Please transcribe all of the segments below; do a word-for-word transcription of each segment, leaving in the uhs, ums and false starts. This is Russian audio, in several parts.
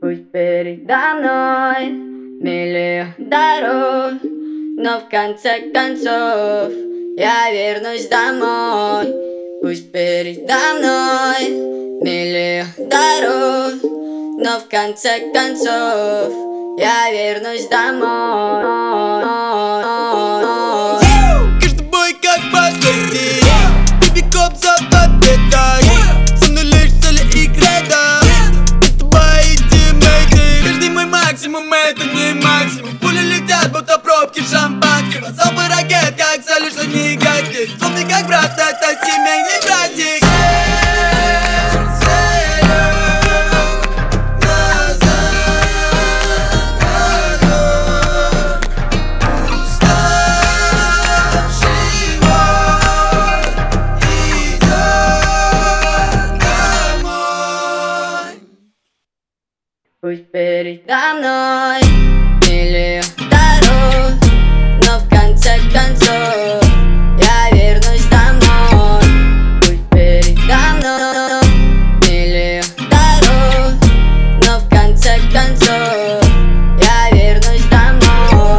Пусть передо мной миллион дорог, но в конце концов я вернусь домой. Пусть передо мной миллион дорог, но в конце концов я вернусь домой. Каждый бой как последний, ты бегом за победой. Со мной лишь цели и кредо, это твои тиммейты. Каждый мой максимум, это не максимум. Пули летят, будто пробки шампанского. Залпы ракет, как солишь, негатив. Словно как брат, это семейный праздник. Пусть передо мной миллион дорог, но в конце концов я вернусь домой. Пусть передо мной миллион дорог, но в конце концов я вернусь домой.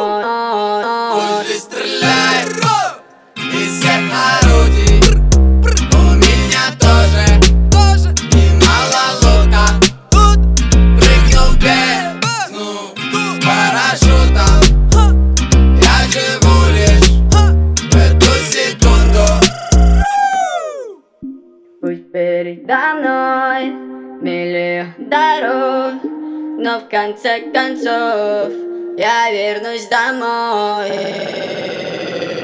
Пусть стреляет из всех орудий, у меня тоже немало лука. Прыгнул в бездну с парашютом, я живу лишь в эту секунду. Пусть передо мной миллион дорог, но в конце концов я вернусь домой.